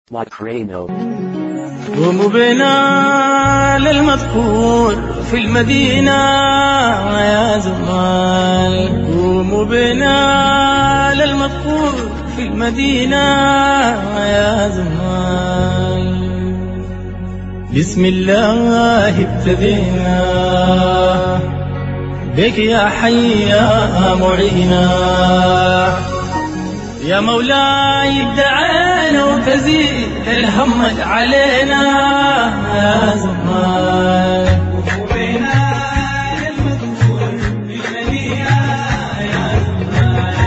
Macareno. قوموا بنا للمذكور في المدينة يا زمان، قوموا بنا للمذكور في المدينة يا زمان. بسم الله ابتدينا بك يا حي يا معينا، يا مولاي ادعينا وتزيد الهم علينا يا زمان. وبنا للمذكور في المدينة يا زمان،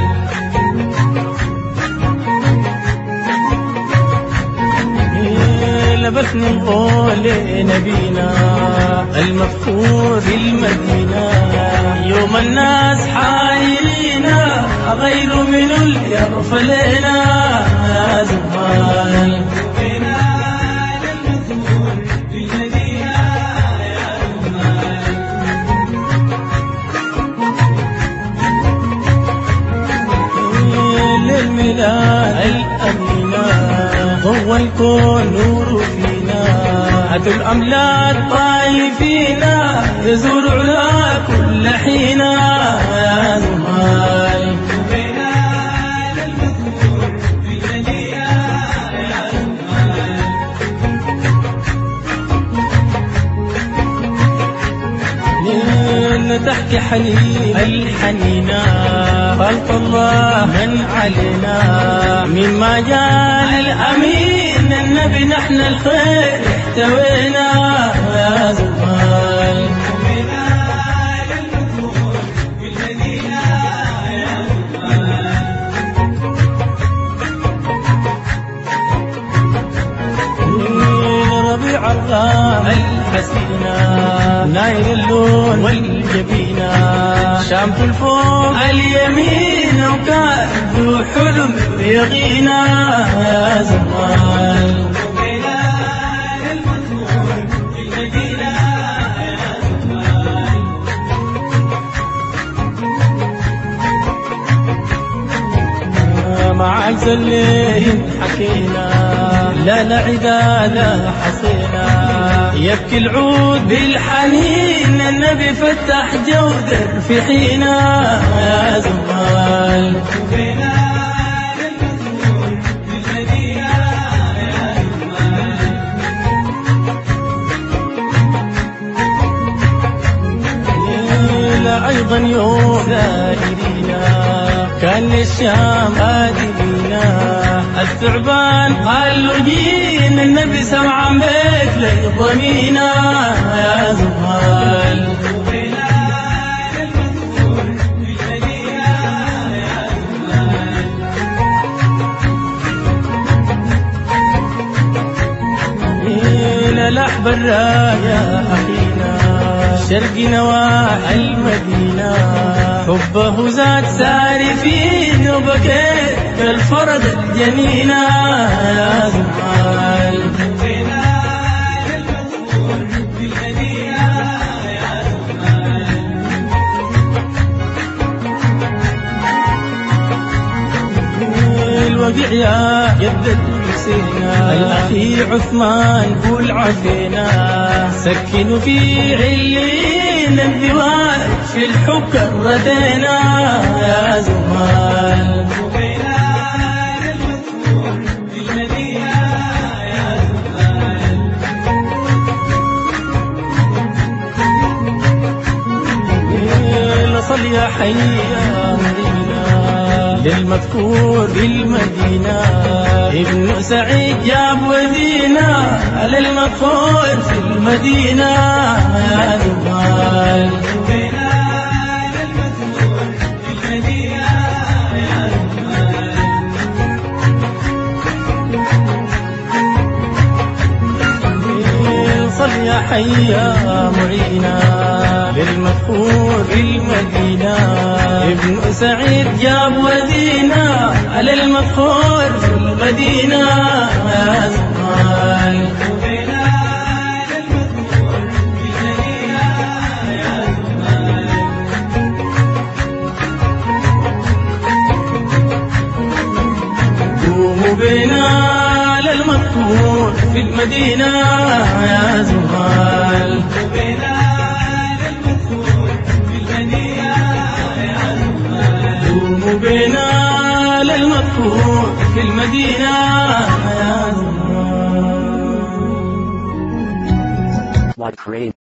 لبسنا نقول نبينا المذكور في المدينة، يوم الناس حايرينا غير من اللي يغفر لنا يا زمان. وبنا للمذكور في المدينة يا زمان، للميلاد الأمينة هو الكون نور فينا، هاتوا الأملاك طايفينا يزور علا كل حين يا زمان. وبنا للمذكور في المدينة يا زمان، لين تحكي حنين الحنينة خلق الله من علينا، مما جاء الأمين النبي نحن الخير احتوينا يا زمان. وبنا للمذكور في المدينة يا زمان، ربيع الغام الحسينة ناير اللون والجبينة، شامت الفوق اليمين وكان ذو حلم يغينا يا زمان. وبنا للمذكور في المدينة يا زمان، مع عجز الليل حكينا لا نعدا لا حصينا، يبكي العود بالحنين النبي فتح جودر في حينا يا زمان. وبنا للمذكور في المدينة يا زمان، لا أيضا يوم زائرينا كان للشام آدمينا، الثعبان قال له جينا النبي سمع بيك ليضمينا يا زمان. وبنا للمذكور في المدينة يا زمان، إلى لحب الراية أخينا شرق نواحي المدينة، حبه زاد ساري فينا وبكيت بالفرد الجنينة يا زمان. وبنا للمذكور في المدينة يا زمان، الوقع يا جد حسينا الأخي عثمان قول عفينا، سكنوا في علين الديوان في الحب كردينا يا زمان. وبنا للمذكور في المدينة يا زمان، لصل يا حي يا مدينة للمذكور بالمدينة، ابن سعيد جاب ودينا للمذكور في المدينة يا زمان. وبنا للمذكور في المدينة يا زمان، صل يا حي يا معينا للمذكور بالمدينة، ابن سعيد جاب ودينا للمذكور في المدينة يا زمان. وبنا للمذكور في المدينة يا زمان، قوموا بنا للمذكور المذكور في المدينة يا زمال. قوموا بنا للمذكور في المدينة يا زمال.